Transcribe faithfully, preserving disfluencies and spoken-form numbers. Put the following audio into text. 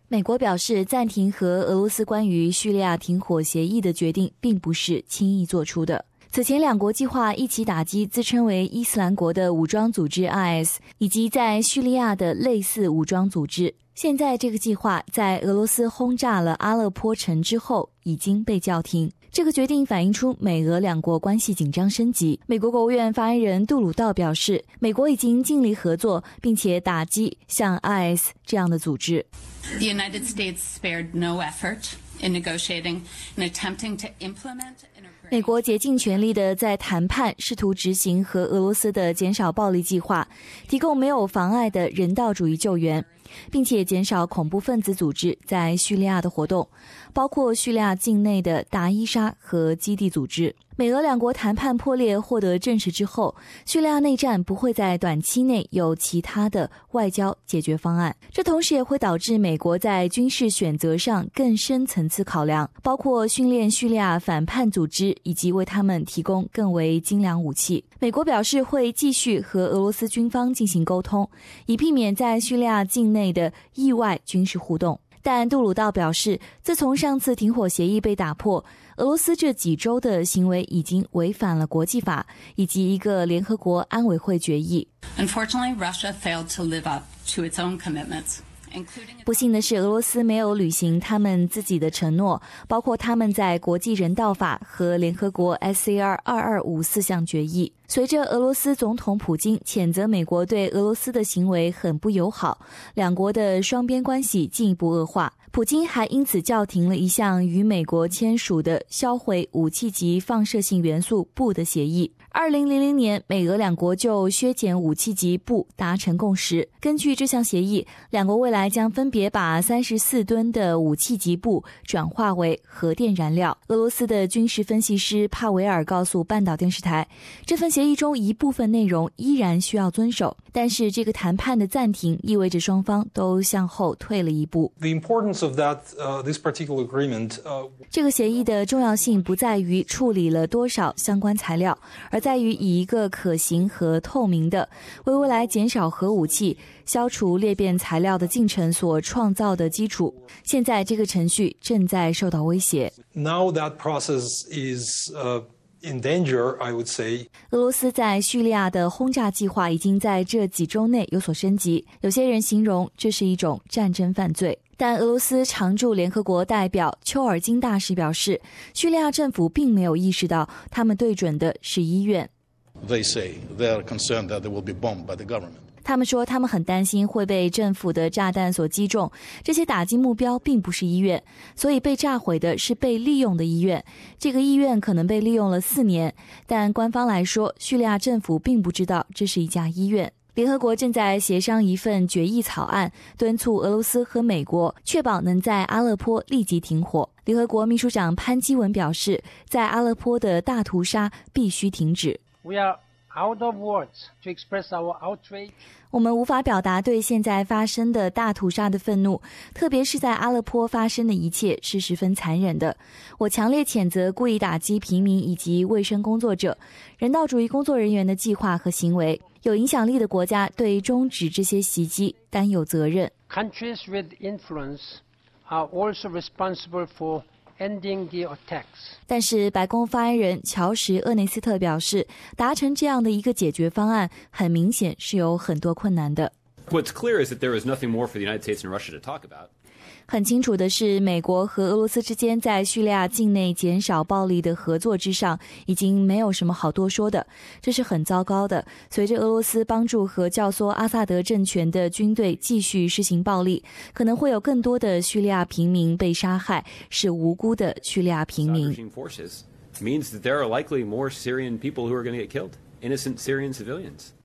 美国表示，暂停和俄罗斯关于叙利亚停火协议的决定并不是轻易做出的。此前两国计划一起打击自称为伊斯兰国的武装组织 I S 以及在叙利亚的类似武装组织。现在这个计划在俄罗斯轰炸了阿勒颇城之后已经被叫停。这个决定反映出美俄两国关系紧张升级。美国国务院发言人杜鲁道表示，美国已经尽力合作，并且打击像 I S 这样的组织。 The United States spared no effort in negotiating and attempting to implement integrate. 美国竭尽全力地在谈判试图执行和俄罗斯的减少暴力计划，提供没有妨碍的人道主义救援，并且减少恐怖分子组织在叙利亚的活动，包括叙利亚境内的达伊沙和基地组织。美俄两国谈判破裂获得证实之后，叙利亚内战不会在短期内有其他的外交解决方案。这同时也会导致美国在军事选择上更深层次考量，包括训练叙利亚反叛组织以及为他们提供更为精良武器。美国表示会继续和俄罗斯军方进行沟通，以避免在叙利亚境内的意外军事互动。但杜鲁道表示，自从上次停火协议被打破，俄罗斯这几周的行为已经违反了国际法以及一个联合国安委会决议。 Unfortunately, Russia failed to live up to its own commitments. 不幸的是，俄罗斯没有履行他们自己的承诺，包括他们在国际人道法和联合国 S C R 二二五四项决议。随着俄罗斯总统普京谴责美国对俄罗斯的行为很不友好，两国的双边关系进一步恶化。普京还因此叫停了一项与美国签署的销毁武器级放射性元素钚的协议。二零零零年，美俄两国就削减武器级钚达成共识。根据这项协议，两国未来将分别把三十四吨的武器级钚转化为核电燃料。俄罗斯的军事分析师帕维尔告诉半岛电视台，这份协议中一部分内容依然需要遵守，但是这个谈判的暂停意味着双方都向后退了一步。 The importance of that, uh, this particular agreement, uh... 这个协议的重要性不在于处理了多少相关材料，而在于以一个可行和透明的为未来减少核武器、消除裂变材料的进程所创造的基础。现在这个程序正在受到威胁。 Now that process is, uh... in danger, I would say. 俄罗斯在叙利亚的轰炸计划已经在这几周内有所升级，有些人形容这是一种战争犯罪。但俄罗斯常驻联合国代表丘尔金大使表示，叙利亚政府并没有意识到他们对准的是医院。 They say they are concerned that they will be bombed by the government. 他们说他们很担心会被政府的炸弹所击中，这些打击目标并不是医院，所以被炸毁的是被利用的医院。这个医院可能被利用了四年，但官方来说，叙利亚政府并不知道这是一家医院。联合国正在协商一份决议草案，敦促俄罗斯和美国确保能在阿勒颇立即停火。联合国秘书长潘基文表示，在阿勒颇的大屠杀必须停止。 We are out of words to express our outrage. 我们无法表达对现在发生的大屠杀的愤怒，特别是在阿勒颇发生的一切是十分残忍的。我强烈谴责故意打击平民以及卫生工作者、人道主义工作人员的计划和行为。有影响力的国家对终止这些袭击担有责任。 Countries with influence are also responsible for ending the attacks. 但是白宫发言人乔什·厄内斯特表示，达成这样的一个解决方案很明显是有很多困难的。 What's clear is that there is nothing more for the United States and Russia to talk about. 很清楚的是，美国和俄罗斯之间在叙利亚境内减少暴力的合作之上已经没有什么好多说的，这是很糟糕的。随着俄罗斯帮助和教唆阿萨德政权的军队继续施行暴力，可能会有更多的叙利亚平民被杀害，是无辜的叙利亚平民。 Means that there are likely more Syrian people who are going to get killed, innocent Syrian civilians.